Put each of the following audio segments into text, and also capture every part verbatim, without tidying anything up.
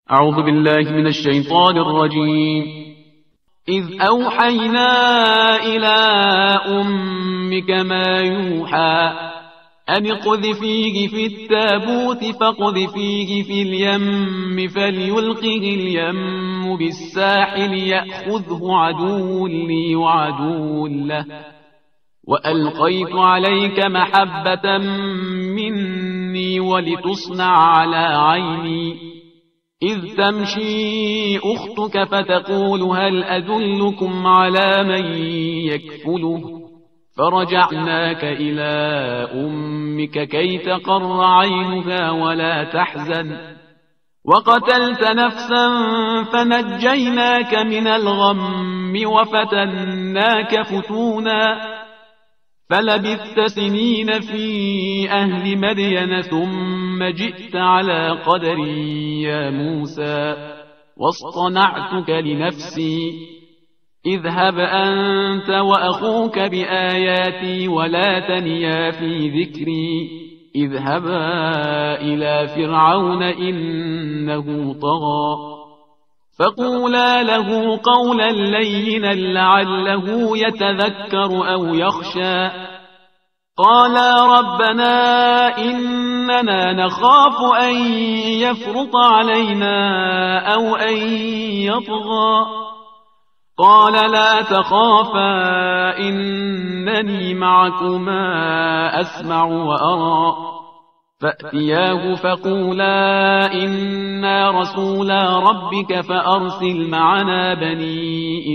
أعوذ بالله من الشيطان الرجيم. إذ أوحينا إلى أمك ما يوحى أن اقذفيه في التابوت فاقذفيه في اليم فليلقه اليم بالساحل يأخذه عدو لي وعدو له وألقيت عليك محبة مني ولتصنع على عيني إذ تمشي أختك فتقول هل أدلكم على من يكفله فرجعناك إلى أمك كي تقر عينها ولا تحزن وقتلت نفسا فنجيناك من الغم وفتناك فتونا فلبثت سنين في أهل مدين ثم جئت على قدري يا موسى واصطنعتك لنفسي اذهب أنت وأخوك بآياتي ولا تنيا في ذكري اذهبا إلى فرعون إنه طغى فقولا له قولا لينا لعله يتذكر أو يخشى قالا ربنا إننا نخاف أن يفرط علينا أو أن يطغى قال لا تخافا إنني معكما أسمع وأرى فأتياه فقولا إنا رسولا ربك فأرسل معنا بني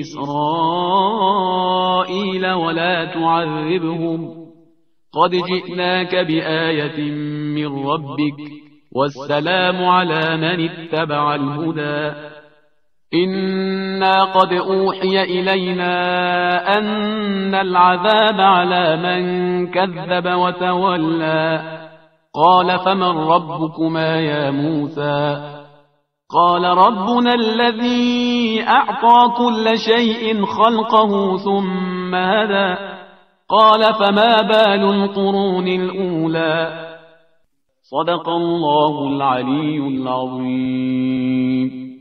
إسرائيل ولا تعذبهم قد جئناك بآية من ربك والسلام على من اتبع الهدى إنا قد أوحي إلينا أن العذاب على من كذب وتولى قال فمن ربكما يا موسى قال ربنا الذي أعطى كل شيء خلقه ثم هدى قال فما بال القرون الأولى صدق الله العلي العظيم.